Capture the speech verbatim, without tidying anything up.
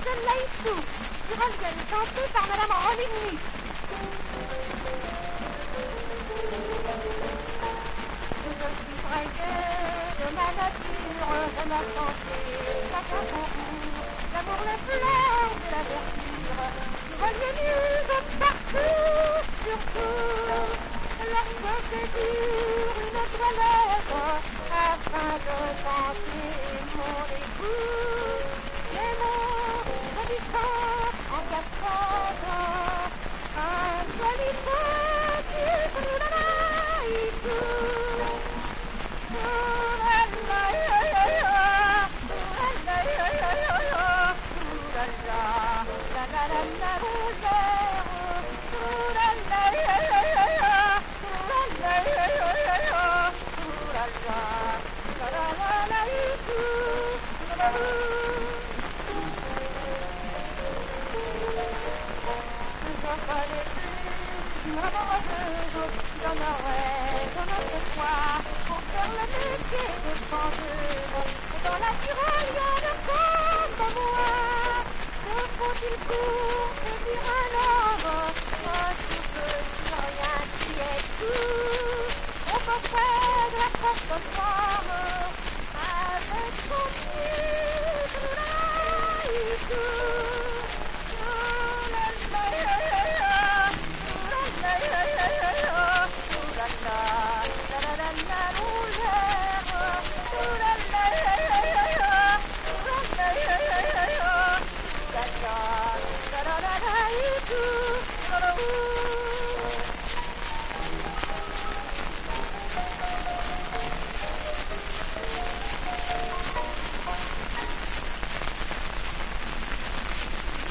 mademoiselle Laïsou, tyrolienne chantée par madame Roligny. Je suis frayée de ma nature, de ma santé, chacun son goût, l'amour les fleurs de la verdure, tyrolienne partout, surtout, lorsque c'est dur une toilette, afin de tenter mon écoute, les mots ravissants en cascade, un solitaire qui brûle la Laïsou. J'aimerais de notre foi pour faire le métier de chanteuse. Et dans la tyrolienne comme moi, que faut-il pour séduire un homme? Un tout petit rien qui est tout. On peut faire de la propre forme avec son petit Laïsou.